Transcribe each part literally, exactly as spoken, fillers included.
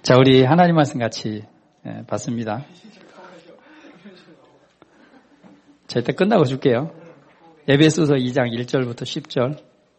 자, 우리 하나님 말씀 같이 봤습니다. 자, 이따 끝나고 줄게요. 에베소서 이 장 일 절부터 십 절.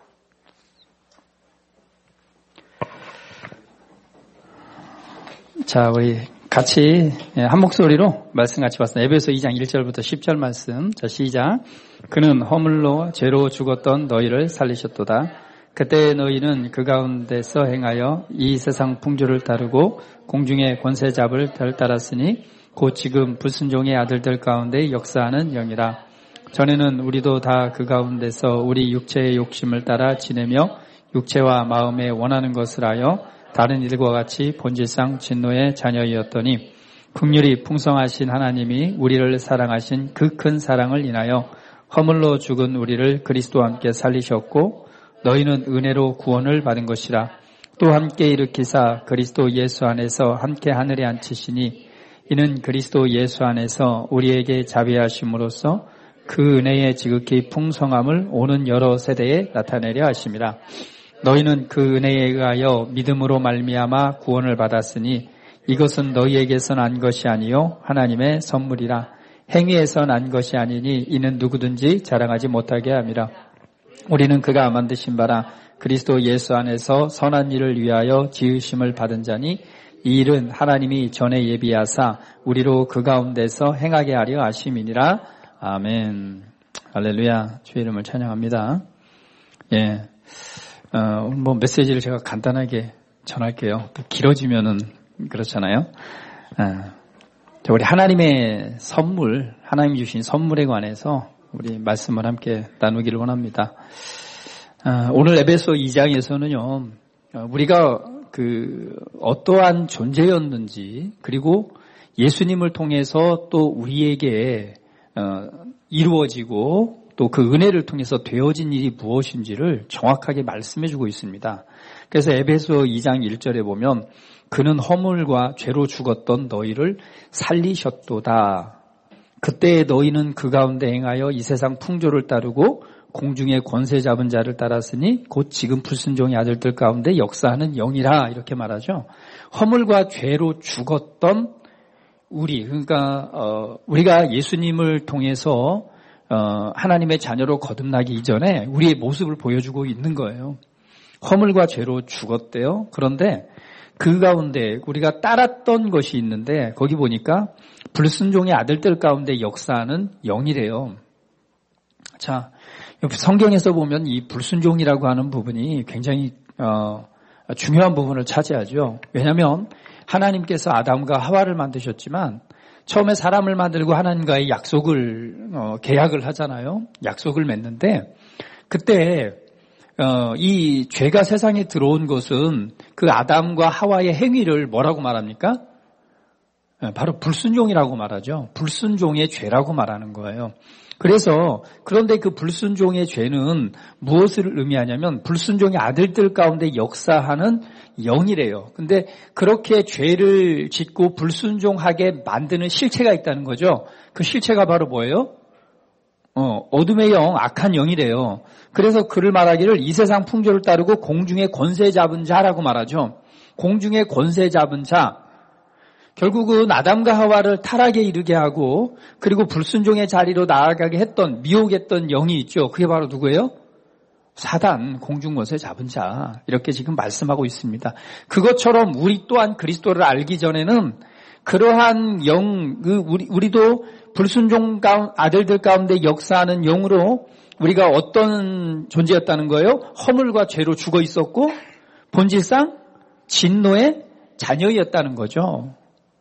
자, 우리 같이 한 목소리로 말씀 같이 봤습니다. 에베소 이 장 일 절부터 십 절 말씀. 자, 시작. 그는 허물로 죄로 죽었던 너희를 살리셨도다. 그때 너희는 그 가운데서 행하여 이 세상 풍조를 따르고 공중의 권세 잡을 덜 따랐으니 곧 지금 불순종의 아들들 가운데 역사하는 영이라. 전에는 우리도 다 그 가운데서 우리 육체의 욕심을 따라 지내며 육체와 마음에 원하는 것을 하여 다른 일과 같이 본질상 진노의 자녀이었더니 긍휼이 풍성하신 하나님이 우리를 사랑하신 그 큰 사랑을 인하여 허물로 죽은 우리를 그리스도와 함께 살리셨고 너희는 은혜로 구원을 받은 것이라. 또 함께 일으키사 그리스도 예수 안에서 함께 하늘에 앉히시니 이는 그리스도 예수 안에서 우리에게 자비하심으로써 그 은혜의 지극히 풍성함을 오는 여러 세대에 나타내려 하심이라. 너희는 그 은혜에 의하여 믿음으로 말미암아 구원을 받았으니 이것은 너희에게서 난 것이 아니요 하나님의 선물이라. 행위에서 난 것이 아니니 이는 누구든지 자랑하지 못하게 함이라. 우리는 그가 만드신 바라 그리스도 예수 안에서 선한 일을 위하여 지으심을 받은 자니 이 일은 하나님이 전에 예비하사 우리로 그 가운데서 행하게 하려 하심이니라. 아멘. 할렐루야. 주의 이름을 찬양합니다. 예, 어, 뭐 메시지를 제가 간단하게 전할게요. 또 길어지면은 그렇잖아요. 어, 우리 하나님의 선물, 하나님이 주신 선물에 관해서 우리 말씀을 함께 나누기를 원합니다. 어, 오늘 에베소 이 장에서는요, 우리가 그 어떠한 존재였는지 그리고 예수님을 통해서 또 우리에게 어, 이루어지고 또 그 은혜를 통해서 되어진 일이 무엇인지를 정확하게 말씀해주고 있습니다. 그래서 에베소 이 장 일 절에 보면 그는 허물과 죄로 죽었던 너희를 살리셨도다. 그때 너희는 그 가운데 행하여 이 세상 풍조를 따르고 공중의 권세 잡은 자를 따랐으니 곧 지금 불순종의 아들들 가운데 역사하는 영이라 이렇게 말하죠. 허물과 죄로 죽었던 우리, 그러니까 어, 우리가 예수님을 통해서 어, 하나님의 자녀로 거듭나기 이전에 우리의 모습을 보여주고 있는 거예요. 허물과 죄로 죽었대요. 그런데 그 가운데 우리가 따랐던 것이 있는데 거기 보니까 불순종의 아들들 가운데 역사하는 영이래요. 자, 성경에서 보면 이 불순종이라고 하는 부분이 굉장히 어, 중요한 부분을 차지하죠. 왜냐하면 하나님께서 아담과 하와를 만드셨지만 처음에 사람을 만들고 하나님과의 약속을 어, 계약을 하잖아요. 약속을 맺는데 그때 어, 이 죄가 세상에 들어온 것은 그 아담과 하와의 행위를 뭐라고 말합니까? 바로 불순종이라고 말하죠. 불순종의 죄라고 말하는 거예요. 그래서 그런데 그 불순종의 죄는 무엇을 의미하냐면 불순종의 아들들 가운데 역사하는 영이래요. 근데 그렇게 죄를 짓고 불순종하게 만드는 실체가 있다는 거죠. 그 실체가 바로 뭐예요? 어, 어둠의 영, 악한 영이래요. 그래서 그를 말하기를 이 세상 풍조를 따르고 공중의 권세 잡은 자라고 말하죠. 공중의 권세 잡은 자. 결국은 아담과 하와를 타락에 이르게 하고 그리고 불순종의 자리로 나아가게 했던 미혹했던 영이 있죠. 그게 바로 누구예요? 사단, 공중권세 잡은 자. 이렇게 지금 말씀하고 있습니다. 그것처럼 우리 또한 그리스도를 알기 전에는 그러한 영, 우리, 우리도 불순종 아들들 가운데 역사하는 영으로 우리가 어떤 존재였다는 거예요? 허물과 죄로 죽어 있었고 본질상 진노의 자녀였다는 거죠.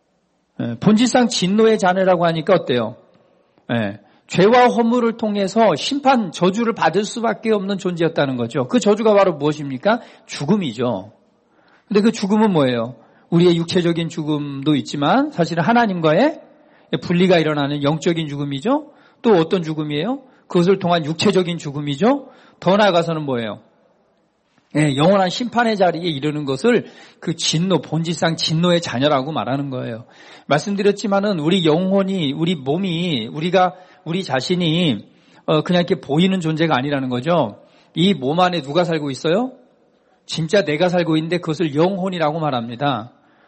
본질상 진노의 자녀라고 하니까 어때요? 네. 죄와 허물을 통해서 심판, 저주를 받을 수밖에 없는 존재였다는 거죠. 그 저주가 바로 무엇입니까? 죽음이죠. 근데 그 죽음은 뭐예요? 우리의 육체적인 죽음도 있지만 사실은 하나님과의 분리가 일어나는 영적인 죽음이죠. 또 어떤 죽음이에요? 그것을 통한 육체적인 죽음이죠. 더 나아가서는 뭐예요? 예, 영원한 심판의 자리에 이르는 것을 그 진노, 본질상 진노의 자녀라고 말하는 거예요. 말씀드렸지만은 우리 영혼이, 우리 몸이, 우리가, 우리 자신이, 어, 그냥 이렇게 보이는 존재가 아니라는 거죠. 이 몸 안에 누가 살고 있어요? 진짜 내가 살고 있는데 그것을 영혼이라고 말합니다.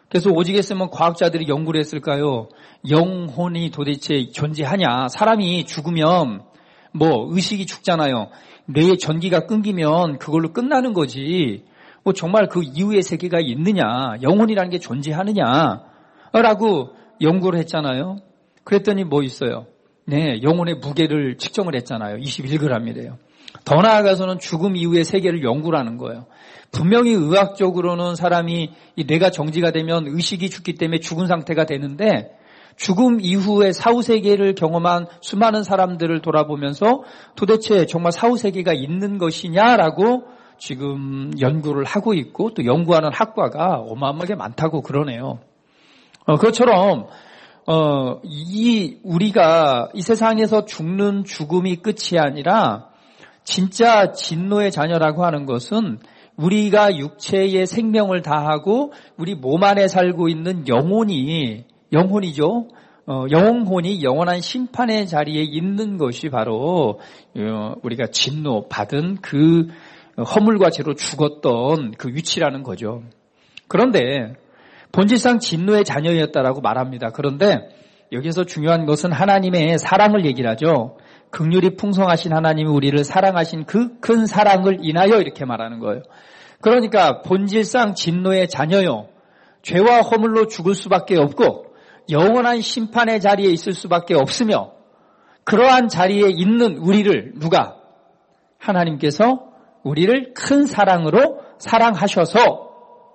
그래서 오직 했으면 과학자들이 연구를 했을까요? 영혼이 도대체 존재하냐? 사람이 죽으면 뭐 의식이 죽잖아요. 뇌에 전기가 끊기면 그걸로 끝나는 거지. 뭐 정말 그 이후의 세계가 있느냐? 영혼이라는 게 존재하느냐? 라고 연구를 했잖아요. 그랬더니 뭐 있어요? 네, 영혼의 무게를 측정을 했잖아요. 이십일 그램이래요. 더 나아가서는 죽음 이후의 세계를 연구를 하는 거예요. 분명히 의학적으로는 사람이 이 뇌가 정지가 되면 의식이 죽기 때문에 죽은 상태가 되는데 죽음 이후의 사후세계를 경험한 수많은 사람들을 돌아보면서 도대체 정말 사후세계가 있는 것이냐라고 지금 연구를 하고 있고 또 연구하는 학과가 어마어마하게 많다고 그러네요. 어, 그것처럼 어, 이 우리가 이 세상에서 죽는 죽음이 끝이 아니라 진짜 진노의 자녀라고 하는 것은 우리가 육체의 생명을 다하고 우리 몸 안에 살고 있는 영혼이 영혼이죠. 어, 영혼이 영원한 심판의 자리에 있는 것이 바로 어, 우리가 진노 받은 그 허물과 죄로 죽었던 그 위치라는 거죠. 그런데 본질상 진노의 자녀였다라고 말합니다. 그런데 여기서 중요한 것은 하나님의 사랑을 얘기를 하죠. 긍휼이 풍성하신 하나님이 우리를 사랑하신 그 큰 사랑을 인하여 이렇게 말하는 거예요. 그러니까 본질상 진노의 자녀요. 죄와 허물로 죽을 수밖에 없고 영원한 심판의 자리에 있을 수밖에 없으며 그러한 자리에 있는 우리를 누가? 하나님께서 우리를 큰 사랑으로 사랑하셔서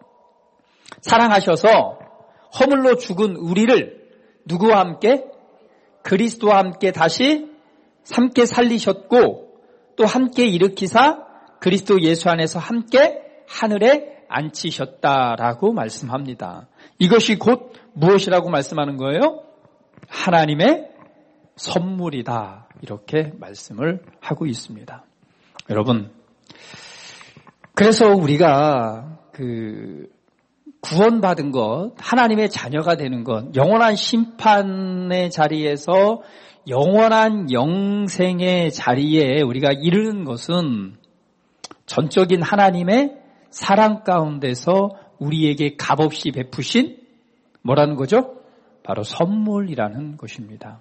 사랑하셔서 허물로 죽은 우리를 누구와 함께? 그리스도와 함께 다시 함께 살리셨고 또 함께 일으키사 그리스도 예수 안에서 함께 하늘에 앉히셨다라고 말씀합니다. 이것이 곧 무엇이라고 말씀하는 거예요? 하나님의 선물이다. 이렇게 말씀을 하고 있습니다. 여러분, 그래서 우리가 그 구원받은 것, 하나님의 자녀가 되는 것, 영원한 심판의 자리에서 영원한 영생의 자리에 우리가 이르는 것은 전적인 하나님의 사랑 가운데서 우리에게 값없이 베푸신 뭐라는 거죠? 바로 선물이라는 것입니다.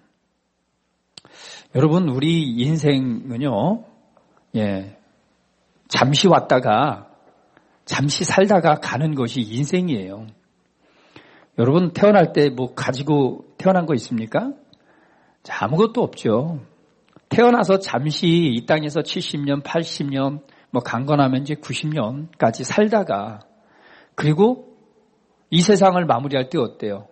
여러분, 우리 인생은요, 예, 잠시 왔다가 잠시 살다가 가는 것이 인생이에요. 여러분 태어날 때 뭐 가지고 태어난 거 있습니까? 자, 아무것도 없죠. 태어나서 잠시 이 땅에서 칠십 년, 팔십 년, 뭐 강건하면 이제 구십 년까지 살다가 그리고 이 세상을 마무리할 때 어때요?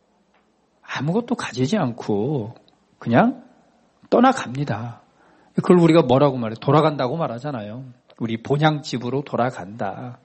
아무것도 가지지 않고 그냥 떠나갑니다. 그걸 우리가 뭐라고 말해요? 돌아간다고 말하잖아요. 우리 본향집으로 돌아간다.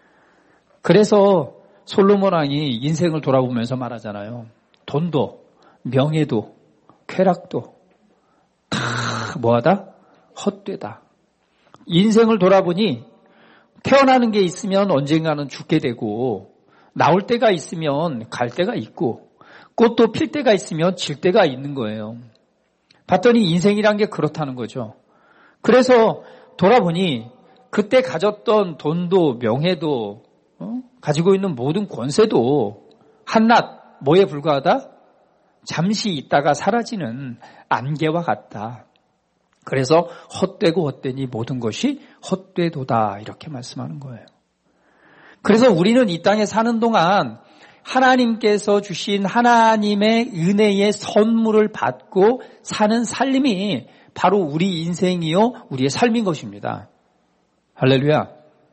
그래서 솔로몬 왕이 인생을 돌아보면서 말하잖아요. 돈도, 명예도, 쾌락도 다 뭐하다? 헛되다. 인생을 돌아보니 태어나는 게 있으면 언젠가는 죽게 되고 나올 때가 있으면 갈 때가 있고 꽃도 필 때가 있으면 질 때가 있는 거예요. 봤더니 인생이란 게 그렇다는 거죠. 그래서 돌아보니 그때 가졌던 돈도 명예도 어? 가지고 있는 모든 권세도 한낱 뭐에 불과하다? 잠시 있다가 사라지는 안개와 같다. 그래서 헛되고 헛되니 모든 것이 헛되도다 이렇게 말씀하는 거예요. 그래서 우리는 이 땅에 사는 동안 하나님께서 주신 하나님의 은혜의 선물을 받고 사는 삶이 바로 우리 인생이요 우리의 삶인 것입니다. 할렐루야.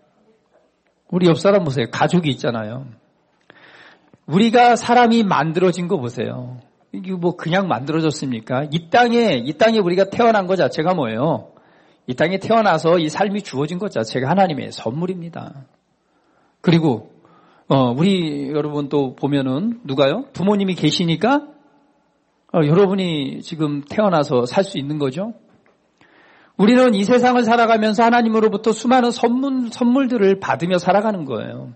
우리 옆 사람 보세요. 가족이 있잖아요. 우리가 사람이 만들어진 거 보세요. 이게 뭐 그냥 만들어졌습니까? 이 땅에 이 땅에 우리가 태어난 것 자체가 뭐예요? 이 땅에 태어나서 이 삶이 주어진 것 자체가 하나님의 선물입니다. 그리고 어, 우리 여러분 또 보면은 누가요? 부모님이 계시니까 어, 여러분이 지금 태어나서 살 수 있는 거죠. 우리는 이 세상을 살아가면서 하나님으로부터 수많은 선물, 선물들을 받으며 살아가는 거예요.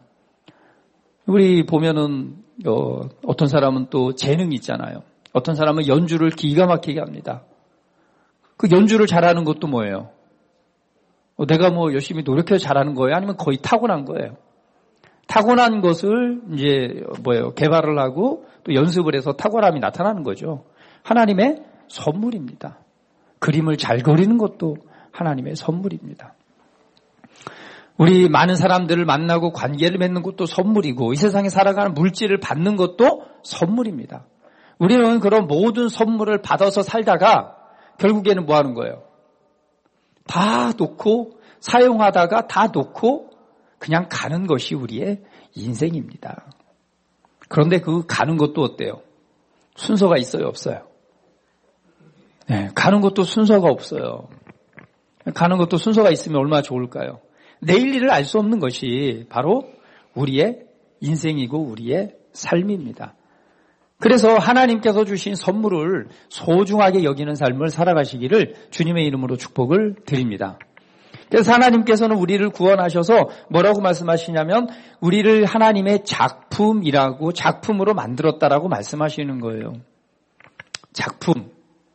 우리 보면은 어, 어떤 사람은 또 재능이 있잖아요. 어떤 사람은 연주를 기가 막히게 합니다. 그 연주를 잘하는 것도 뭐예요? 어, 내가 뭐 열심히 노력해서 잘하는 거예요? 아니면 거의 타고난 거예요? 타고난 것을 이제 뭐예요? 개발을 하고 또 연습을 해서 탁월함이 나타나는 거죠. 하나님의 선물입니다. 그림을 잘 그리는 것도 하나님의 선물입니다. 우리 많은 사람들을 만나고 관계를 맺는 것도 선물이고 이 세상에 살아가는 물질을 받는 것도 선물입니다. 우리는 그런 모든 선물을 받아서 살다가 결국에는 뭐 하는 거예요? 다 놓고 사용하다가 다 놓고 그냥 가는 것이 우리의 인생입니다. 그런데 그 가는 것도 어때요? 순서가 있어요, 없어요? 네, 가는 것도 순서가 없어요. 가는 것도 순서가 있으면 얼마나 좋을까요? 내일 일을 알 수 없는 것이 바로 우리의 인생이고 우리의 삶입니다. 그래서 하나님께서 주신 선물을 소중하게 여기는 삶을 살아가시기를 주님의 이름으로 축복을 드립니다. 그래서 하나님께서는 우리를 구원하셔서 뭐라고 말씀하시냐면 우리를 하나님의 작품이라고 작품으로 만들었다라고 말씀하시는 거예요. 작품.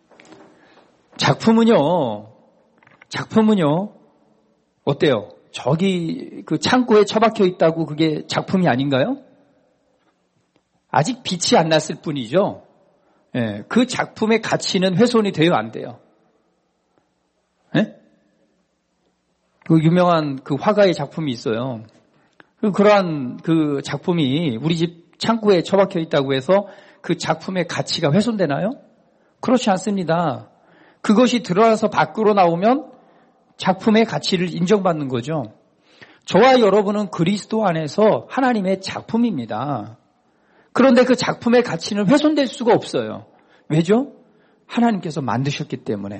작품은요. 작품은요. 어때요? 저기 그 창고에 처박혀 있다고 그게 작품이 아닌가요? 아직 빛이 안 났을 뿐이죠. 예, 그 작품의 가치는 훼손이 돼요, 안 돼요? 예? 그 유명한 그 화가의 작품이 있어요. 그러한 그 작품이 우리 집 창고에 처박혀 있다고 해서 그 작품의 가치가 훼손되나요? 그렇지 않습니다. 그것이 드러나서 밖으로 나오면 작품의 가치를 인정받는 거죠. 저와 여러분은 그리스도 안에서 하나님의 작품입니다. 그런데 그 작품의 가치는 훼손될 수가 없어요. 왜죠? 하나님께서 만드셨기 때문에.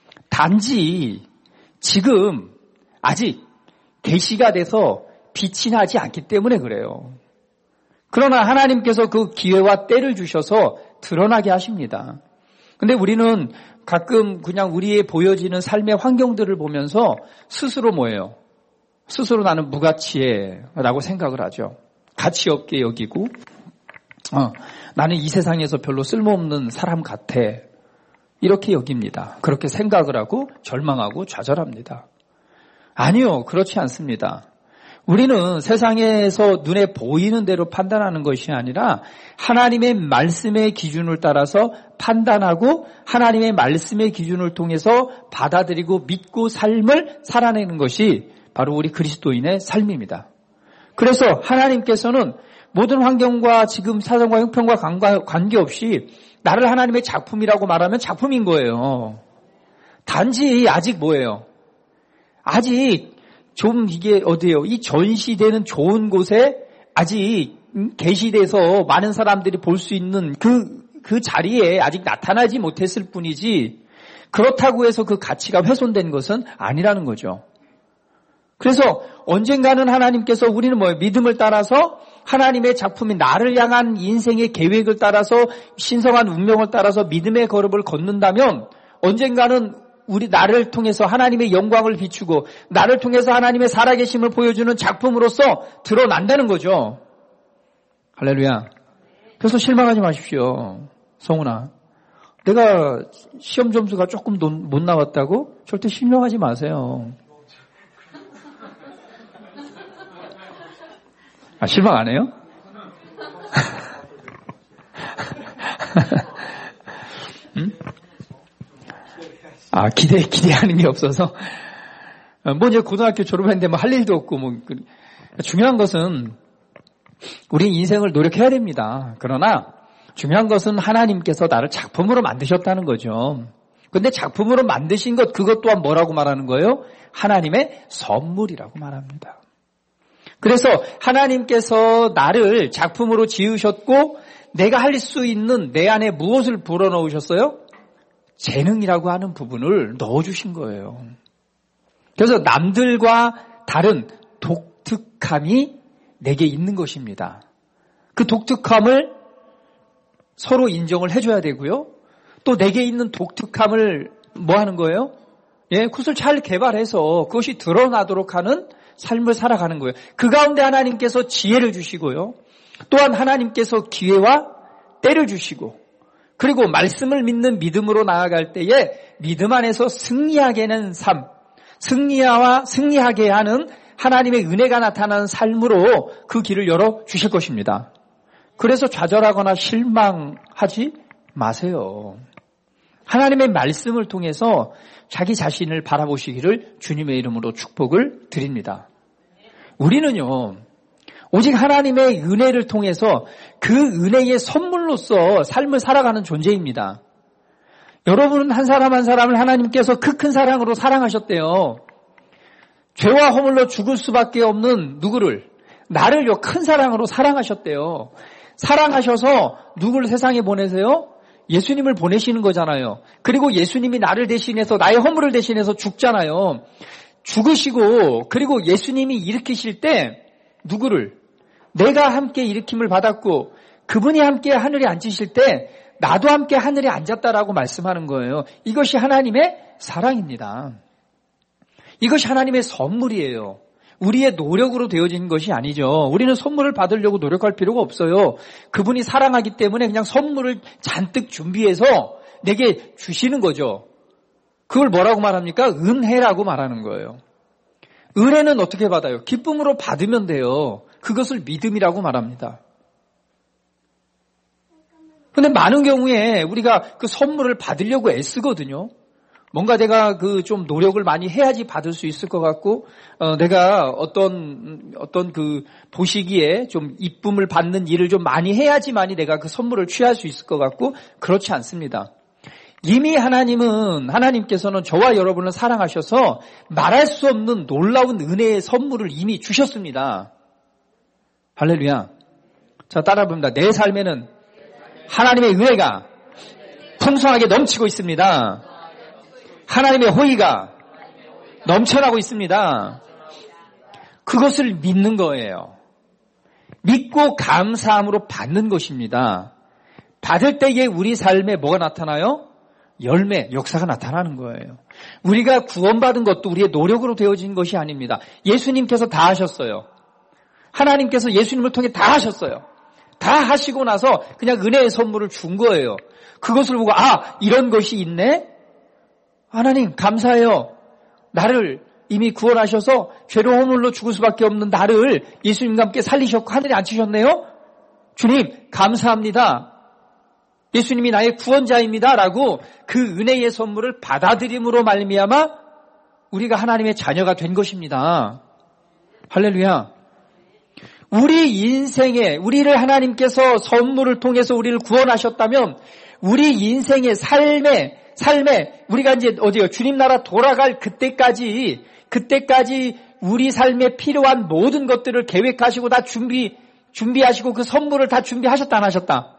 단지 지금 아직 계시가 돼서 빛이 나지 않기 때문에 그래요. 그러나 하나님께서 그 기회와 때를 주셔서 드러나게 하십니다. 근데 우리는 가끔 그냥 우리의 보여지는 삶의 환경들을 보면서 스스로 뭐예요? 스스로 나는 무가치해라고 생각을 하죠. 가치 없게 여기고 어, 나는 이 세상에서 별로 쓸모없는 사람 같아. 이렇게 여깁니다. 그렇게 생각을 하고 절망하고 좌절합니다. 아니요, 그렇지 않습니다. 우리는 세상에서 눈에 보이는 대로 판단하는 것이 아니라 하나님의 말씀의 기준을 따라서 판단하고 하나님의 말씀의 기준을 통해서 받아들이고 믿고 삶을 살아내는 것이 바로 우리 그리스도인의 삶입니다. 그래서 하나님께서는 모든 환경과 지금 사정과 형편과 관계없이 나를 하나님의 작품이라고 말하면 작품인 거예요. 단지 아직 뭐예요? 아직 좀 이게 어디예요? 이 전시되는 좋은 곳에 아직 계시돼서 많은 사람들이 볼 수 있는 그, 그 자리에 아직 나타나지 못했을 뿐이지 그렇다고 해서 그 가치가 훼손된 것은 아니라는 거죠. 그래서 언젠가는 하나님께서 우리는 뭐예요? 믿음을 따라서 하나님의 작품인 나를 향한 인생의 계획을 따라서 신성한 운명을 따라서 믿음의 걸음을 걷는다면 언젠가는 우리 나를 통해서 하나님의 영광을 비추고 나를 통해서 하나님의 살아계심을 보여주는 작품으로서 드러난다는 거죠. 할렐루야. 그래서 실망하지 마십시오. 성훈아. 내가 시험 점수가 조금 못 나왔다고? 절대 실망하지 마세요. 아, 실망 안 해요? 응? 아, 기대, 기대하는 게 없어서. 뭐 이제 고등학교 졸업했는데 뭐 할 일도 없고 뭐. 중요한 것은 우리 인생을 노력해야 됩니다. 그러나 중요한 것은 하나님께서 나를 작품으로 만드셨다는 거죠. 그런데 작품으로 만드신 것, 그것 또한 뭐라고 말하는 거예요? 하나님의 선물이라고 말합니다. 그래서 하나님께서 나를 작품으로 지으셨고 내가 할 수 있는 내 안에 무엇을 불어넣으셨어요? 재능이라고 하는 부분을 넣어주신 거예요. 그래서 남들과 다른 독특함이 내게 있는 것입니다. 그 독특함을 서로 인정을 해줘야 되고요. 또 내게 있는 독특함을 뭐 하는 거예요? 예, 그것을 잘 개발해서 그것이 드러나도록 하는 삶을 살아가는 거예요. 그 가운데 하나님께서 지혜를 주시고요. 또한 하나님께서 기회와 때를 주시고 그리고 말씀을 믿는 믿음으로 나아갈 때에 믿음 안에서 승리하게 하는 삶, 승리와 승리하게 하는 하나님의 은혜가 나타나는 삶으로 그 길을 열어주실 것입니다. 그래서 좌절하거나 실망하지 마세요. 하나님의 말씀을 통해서 자기 자신을 바라보시기를 주님의 이름으로 축복을 드립니다. 우리는요, 오직 하나님의 은혜를 통해서 그 은혜의 선물로서 삶을 살아가는 존재입니다. 여러분은 한 사람 한 사람을 하나님께서 그 큰 사랑으로 사랑하셨대요. 죄와 허물로 죽을 수밖에 없는 누구를, 나를요 큰 사랑으로 사랑하셨대요. 사랑하셔서 누구를 세상에 보내세요? 예수님을 보내시는 거잖아요. 그리고 예수님이 나를 대신해서, 나의 허물을 대신해서 죽잖아요. 죽으시고 그리고 예수님이 일으키실 때 누구를, 내가 함께 일으킴을 받았고 그분이 함께 하늘에 앉으실 때 나도 함께 하늘에 앉았다라고 말씀하는 거예요. 이것이 하나님의 사랑입니다. 이것이 하나님의 선물이에요. 우리의 노력으로 되어진 것이 아니죠. 우리는 선물을 받으려고 노력할 필요가 없어요. 그분이 사랑하기 때문에 그냥 선물을 잔뜩 준비해서 내게 주시는 거죠. 그걸 뭐라고 말합니까? 은혜라고 말하는 거예요. 은혜는 어떻게 받아요? 기쁨으로 받으면 돼요. 그것을 믿음이라고 말합니다. 그런데 많은 경우에 우리가 그 선물을 받으려고 애쓰거든요. 뭔가 내가 그 좀 노력을 많이 해야지 받을 수 있을 것 같고, 어, 내가 어떤, 어떤 그 보시기에 좀 이쁨을 받는 일을 좀 많이 해야지만이 내가 그 선물을 취할 수 있을 것 같고, 그렇지 않습니다. 이미 하나님은, 하나님께서는 저와 여러분을 사랑하셔서 말할 수 없는 놀라운 은혜의 선물을 이미 주셨습니다. 할렐루야. 자, 따라 부릅니다. 내 삶에는 하나님의 은혜가 풍성하게 넘치고 있습니다. 하나님의 호의가 넘쳐나고 있습니다. 그것을 믿는 거예요. 믿고 감사함으로 받는 것입니다. 받을 때에 우리 삶에 뭐가 나타나요? 열매, 역사가 나타나는 거예요. 우리가 구원받은 것도 우리의 노력으로 되어진 것이 아닙니다. 예수님께서 다 하셨어요. 하나님께서 예수님을 통해 다 하셨어요. 다 하시고 나서 그냥 은혜의 선물을 준 거예요. 그것을 보고 아, 이런 것이 있네? 하나님 감사해요. 나를 이미 구원하셔서 죄로 허물로 죽을 수밖에 없는 나를 예수님과 함께 살리셨고 하늘에 앉히셨네요. 주님 감사합니다. 예수님이 나의 구원자입니다. 라고 그 은혜의 선물을 받아들임으로 말미암아 우리가 하나님의 자녀가 된 것입니다. 할렐루야. 우리 인생에 우리를 하나님께서 선물을 통해서 우리를 구원하셨다면 우리 인생의 삶에 삶에 우리가 이제 어디요? 주님 나라 돌아갈 그때까지 그때까지 우리 삶에 필요한 모든 것들을 계획하시고 다 준비 준비하시고 그 선물을 다 준비하셨다 안 하셨다?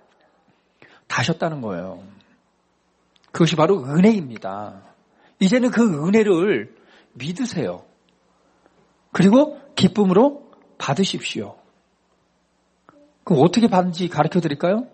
다 하셨다는 거예요. 그것이 바로 은혜입니다. 이제는 그 은혜를 믿으세요. 그리고 기쁨으로 받으십시오. 그럼 어떻게 받는지 가르쳐 드릴까요?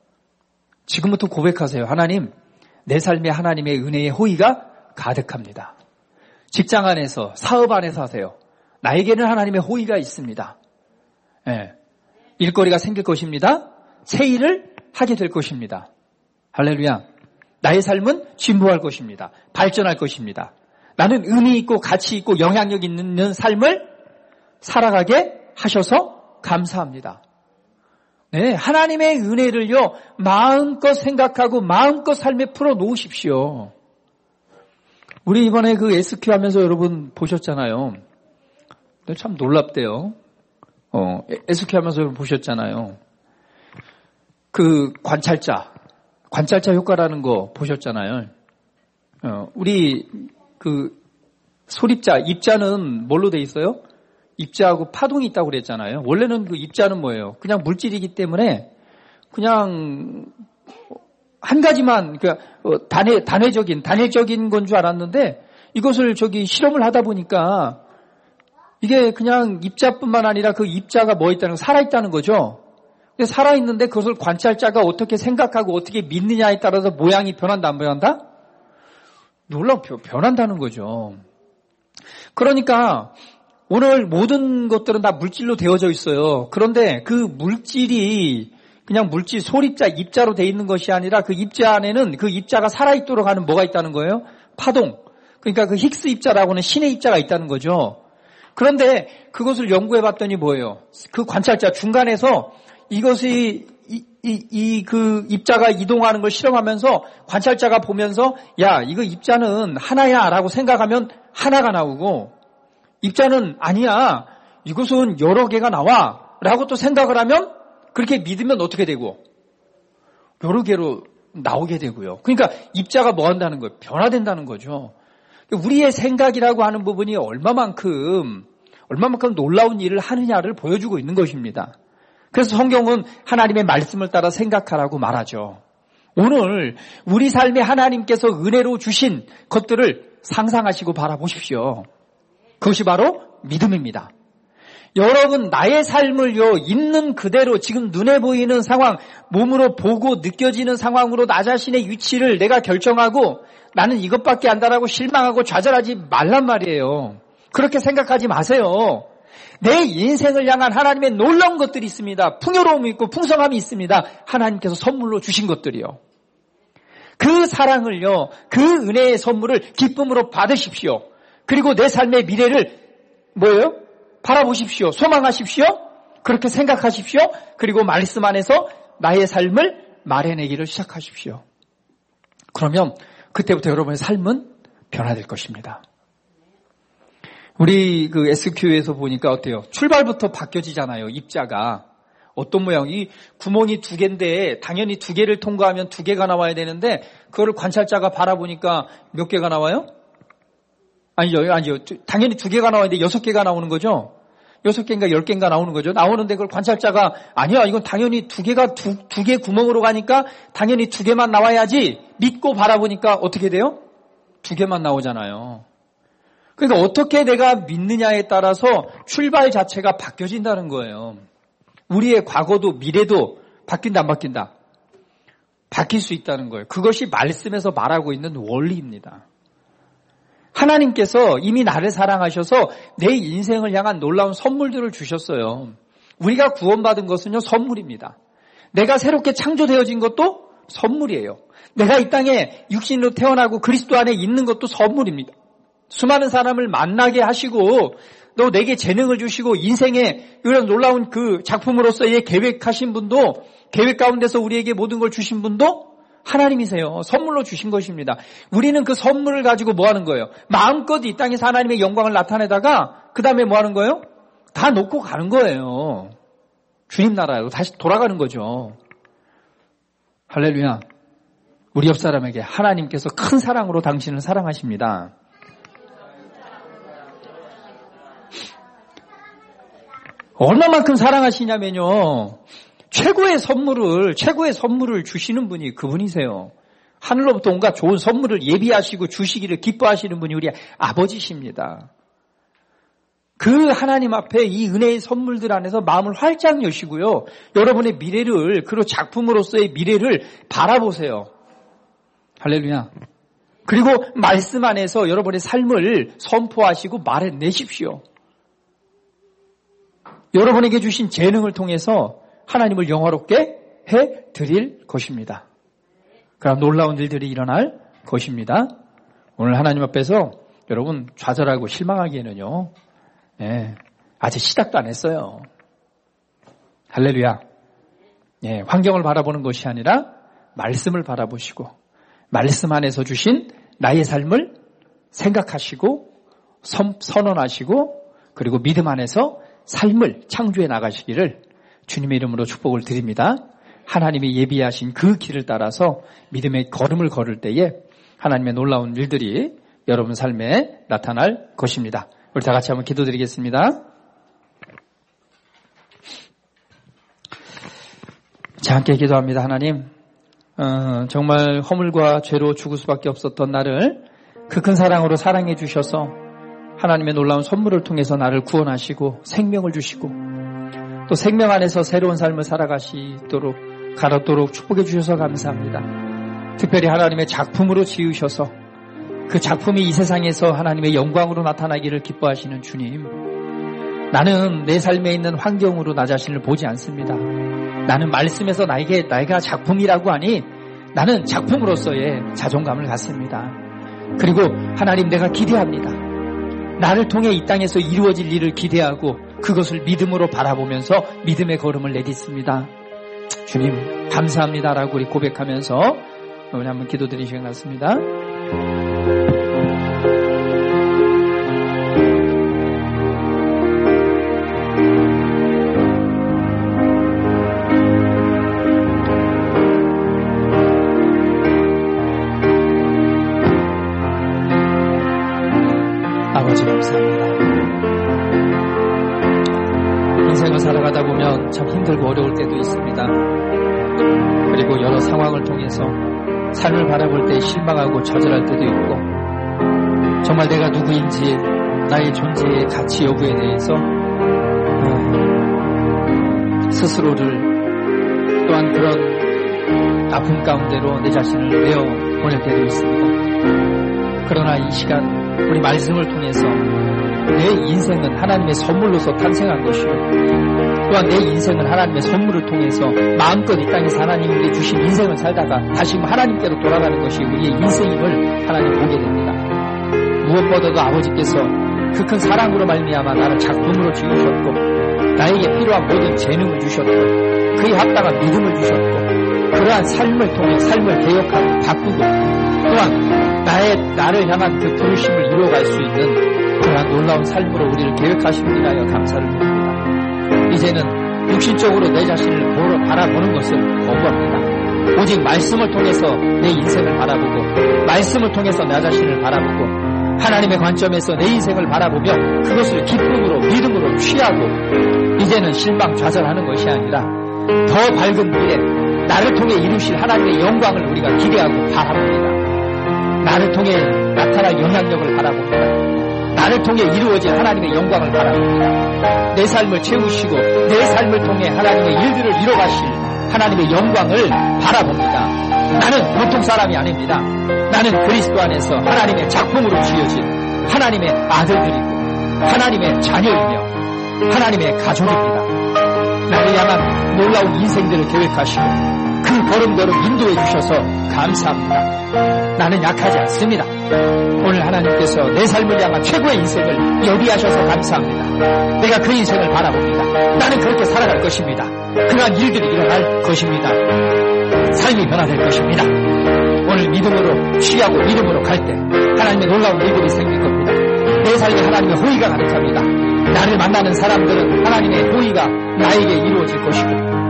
지금부터 고백하세요. 하나님, 내 삶에 하나님의 은혜의 호의가 가득합니다. 직장 안에서, 사업 안에서 하세요. 나에게는 하나님의 호의가 있습니다. 네. 일거리가 생길 것입니다. 새 일을 하게 될 것입니다. 할렐루야. 나의 삶은 진보할 것입니다. 발전할 것입니다. 나는 의미 있고 가치 있고 영향력 있는 삶을 살아가게 하셔서 감사합니다. 네, 하나님의 은혜를요 마음껏 생각하고 마음껏 삶에 풀어 놓으십시오. 우리 이번에 그 에스큐 하면서 여러분 보셨잖아요. 참 놀랍대요. 어, 에스큐 하면서 여러분 보셨잖아요. 그 관찰자, 관찰자 효과라는 거 보셨잖아요. 어, 우리 그 소립자, 입자는 뭘로 돼 있어요? 입자하고 파동이 있다고 그랬잖아요. 원래는 그 입자는 뭐예요? 그냥 물질이기 때문에 그냥 한 가지만 그러니까 단회 단회적인 단회적인 건 줄 알았는데 이것을 저기 실험을 하다 보니까 이게 그냥 입자뿐만 아니라 그 입자가 뭐 있다는 살아 있다는 거죠. 근데 살아 있는데 그것을 관찰자가 어떻게 생각하고 어떻게 믿느냐에 따라서 모양이 변한다 안 변한다? 놀라워 변한다는 거죠. 그러니까 오늘 모든 것들은 다 물질로 되어져 있어요. 그런데 그 물질이 그냥 물질, 소립자, 입자로 되어 있는 것이 아니라 그 입자 안에는 그 입자가 살아있도록 하는 뭐가 있다는 거예요? 파동. 그러니까 그 힉스 입자라고 하는 신의 입자가 있다는 거죠. 그런데 그것을 연구해 봤더니 뭐예요? 그 관찰자 중간에서 이것이 이, 이, 이, 그 입자가 이동하는 걸 실험하면서 관찰자가 보면서 야, 이거 입자는 하나야 라고 생각하면 하나가 나오고 입자는 아니야, 이것은 여러 개가 나와 라고 또 생각을 하면 그렇게 믿으면 어떻게 되고 여러 개로 나오게 되고요. 그러니까 입자가 뭐 한다는 거예요? 변화된다는 거죠. 우리의 생각이라고 하는 부분이 얼마만큼 얼마만큼 놀라운 일을 하느냐를 보여주고 있는 것입니다. 그래서 성경은 하나님의 말씀을 따라 생각하라고 말하죠. 오늘 우리 삶에 하나님께서 은혜로 주신 것들을 상상하시고 바라보십시오. 그것이 바로 믿음입니다. 여러분, 나의 삶을요, 있는 그대로 지금 눈에 보이는 상황, 몸으로 보고 느껴지는 상황으로 나 자신의 위치를 내가 결정하고 나는 이것밖에 안다라고 실망하고 좌절하지 말란 말이에요. 그렇게 생각하지 마세요. 내 인생을 향한 하나님의 놀라운 것들이 있습니다. 풍요로움이 있고 풍성함이 있습니다. 하나님께서 선물로 주신 것들이요. 그 사랑을요, 그 은혜의 선물을 기쁨으로 받으십시오. 그리고 내 삶의 미래를 뭐예요? 바라보십시오. 소망하십시오. 그렇게 생각하십시오. 그리고 말씀 안에서 나의 삶을 말해내기를 시작하십시오. 그러면 그때부터 여러분의 삶은 변화될 것입니다. 우리 그 에스큐에서 보니까 어때요? 출발부터 바뀌어지잖아요. 입자가. 어떤 모양이 구멍이 두 개인데 당연히 두 개를 통과하면 두 개가 나와야 되는데 그거를 관찰자가 바라보니까 몇 개가 나와요? 아니죠. 아니죠. 당연히 두 개가 나와야 되는데 여섯 개가 나오는 거죠. 여섯 개인가 열 개인가 나오는 거죠. 나오는데 그걸 관찰자가 아니야, 이건 당연히 두 개가 두, 두 개 구멍으로 가니까 당연히 두 개만 나와야지 믿고 바라보니까 어떻게 돼요? 두 개만 나오잖아요. 그러니까 어떻게 내가 믿느냐에 따라서 출발 자체가 바뀌어진다는 거예요. 우리의 과거도 미래도 바뀐다 안 바뀐다? 바뀔 수 있다는 거예요. 그것이 말씀에서 말하고 있는 원리입니다. 하나님께서 이미 나를 사랑하셔서 내 인생을 향한 놀라운 선물들을 주셨어요. 우리가 구원받은 것은요, 선물입니다. 내가 새롭게 창조되어진 것도 선물이에요. 내가 이 땅에 육신으로 태어나고 그리스도 안에 있는 것도 선물입니다. 수많은 사람을 만나게 하시고 또 내게 재능을 주시고 인생에 이런 놀라운 그 작품으로서의 계획하신 분도, 계획 가운데서 우리에게 모든 걸 주신 분도 하나님이세요. 선물로 주신 것입니다. 우리는 그 선물을 가지고 뭐 하는 거예요? 마음껏 이 땅에서 하나님의 영광을 나타내다가 그 다음에 뭐 하는 거예요? 다 놓고 가는 거예요. 주님 나라로 다시 돌아가는 거죠. 할렐루야. 우리 옆 사람에게 하나님께서 큰 사랑으로 당신을 사랑하십니다. 얼마만큼 사랑하시냐면요, 최고의 선물을 최고의 선물을 주시는 분이 그분이세요. 하늘로부터 온갖 좋은 선물을 예비하시고 주시기를 기뻐하시는 분이 우리 아버지십니다. 그 하나님 앞에 이 은혜의 선물들 안에서 마음을 활짝 여시고요, 여러분의 미래를, 그리고 작품으로서의 미래를 바라보세요. 할렐루야. 그리고 말씀 안에서 여러분의 삶을 선포하시고 말해내십시오. 여러분에게 주신 재능을 통해서 하나님을 영화롭게 해드릴 것입니다. 그럼 놀라운 일들이 일어날 것입니다. 오늘 하나님 앞에서 여러분 좌절하고 실망하기에는요, 예, 아직 시작도 안 했어요. 할렐루야. 예, 환경을 바라보는 것이 아니라 말씀을 바라보시고 말씀 안에서 주신 나의 삶을 생각하시고 선, 선언하시고 그리고 믿음 안에서 삶을 창조해 나가시기를 주님의 이름으로 축복을 드립니다. 하나님이 예비하신 그 길을 따라서 믿음의 걸음을 걸을 때에 하나님의 놀라운 일들이 여러분 삶에 나타날 것입니다. 우리 다 같이 한번 기도드리겠습니다. 자, 함께 기도합니다. 하나님, 어, 정말 허물과 죄로 죽을 수밖에 없었던 나를 그 큰 사랑으로 사랑해 주셔서 하나님의 놀라운 선물을 통해서 나를 구원하시고 생명을 주시고 또 생명 안에서 새로운 삶을 살아가시도록 가르도록 축복해 주셔서 감사합니다. 특별히 하나님의 작품으로 지으셔서 그 작품이 이 세상에서 하나님의 영광으로 나타나기를 기뻐하시는 주님, 나는 내 삶에 있는 환경으로 나 자신을 보지 않습니다. 나는 말씀에서 나에게 내가 작품이라고 하니 나는 작품으로서의 자존감을 갖습니다. 그리고 하나님, 내가 기대합니다. 나를 통해 이 땅에서 이루어질 일을 기대하고 그것을 믿음으로 바라보면서 믿음의 걸음을 내딛습니다. 주님 감사합니다라고 우리 고백하면서 오늘 한번 기도드리시기 바랍니다. 아버지 감사합니다. 인생을 살아가다 보면 참 힘들고 어려울 때도 있습니다. 그리고 여러 상황을 통해서 삶을 바라볼 때 실망하고 좌절할 때도 있고 정말 내가 누구인지 나의 존재의 가치 여부에 대해서 스스로를 또한 그런 아픔 가운데로 내 자신을 내어 보낼 때도 있습니다. 그러나 이 시간 우리 말씀을 통해서 내 인생은 하나님의 선물로서 탄생한 것이고 또한 내 인생은 하나님의 선물을 통해서 마음껏 이 땅에서 하나님께 주신 인생을 살다가 다시 하나님께로 돌아가는 것이 우리의 인생임을 하나님 보게 됩니다. 무엇보다도 아버지께서 그 큰 사랑으로 말미암아 나를 작품으로 지으셨고 나에게 필요한 모든 재능을 주셨고 그에 합당한 믿음을 주셨고 그러한 삶을 통해 삶을 개혁하고 바꾸고 또한 나의 나를 향한 그 부르심을 이루어갈 수 있는 그러한 놀라운 삶으로 우리를 계획하신 분이라여 감사를 드립니다. 이제는 육신적으로 내 자신을 보러 바라보는 것을 거부합니다. 오직 말씀을 통해서 내 인생을 바라보고 말씀을 통해서 내 자신을 바라보고 하나님의 관점에서 내 인생을 바라보며 그것을 기쁨으로 믿음으로 취하고 이제는 실망 좌절하는 것이 아니라 더 밝은 미래 나를 통해 이루실 하나님의 영광을 우리가 기대하고 바라봅니다. 나를 통해 나타날 영향력을 바라봅니다. 나를 통해 이루어질 하나님의 영광을 바라봅니다. 내 삶을 채우시고 내 삶을 통해 하나님의 일들을 이뤄가실 하나님의 영광을 바라봅니다. 나는 보통 사람이 아닙니다. 나는 그리스도 안에서 하나님의 작품으로 지어진 하나님의 아들들이고 하나님의 자녀이며 하나님의 가족입니다. 나를 향한 놀라운 인생들을 계획하시고 그 걸음걸음 인도해 주셔서 감사합니다. 나는 약하지 않습니다. 오늘 하나님께서 내 삶을 향한 최고의 인생을 예비하셔서 감사합니다. 내가 그 인생을 바라봅니다. 나는 그렇게 살아갈 것입니다. 그러한 일들이 일어날 것입니다. 삶이 변화될 것입니다. 오늘 믿음으로 취하고 믿음으로 갈 때 하나님의 놀라운 일들이 생길 겁니다. 내 삶에 하나님의 호의가 가득합니다. 나를 만나는 사람들은 하나님의 호의가 나에게 이루어질 것이고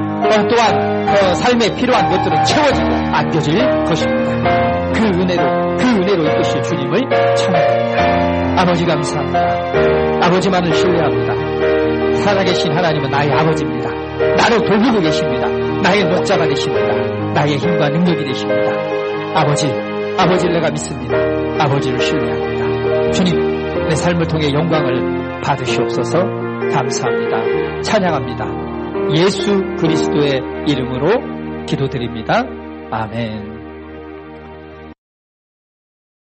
또한 그 삶에 필요한 것들은 채워지고 안겨질 것입니다. 그 은혜로 그 은혜로 이끄실 주님을 찬양합니다. 아버지 감사합니다. 아버지만을 신뢰합니다. 살아계신 하나님은 나의 아버지입니다. 나를 돌보고 계십니다. 나의 목자가 되십니다. 나의 힘과 능력이 되십니다. 아버지, 아버지를 내가 믿습니다. 아버지를 신뢰합니다. 주님, 내 삶을 통해 영광을 받으시옵소서. 감사합니다. 찬양합니다. 예수 그리스도의 이름으로 기도드립니다. 아멘.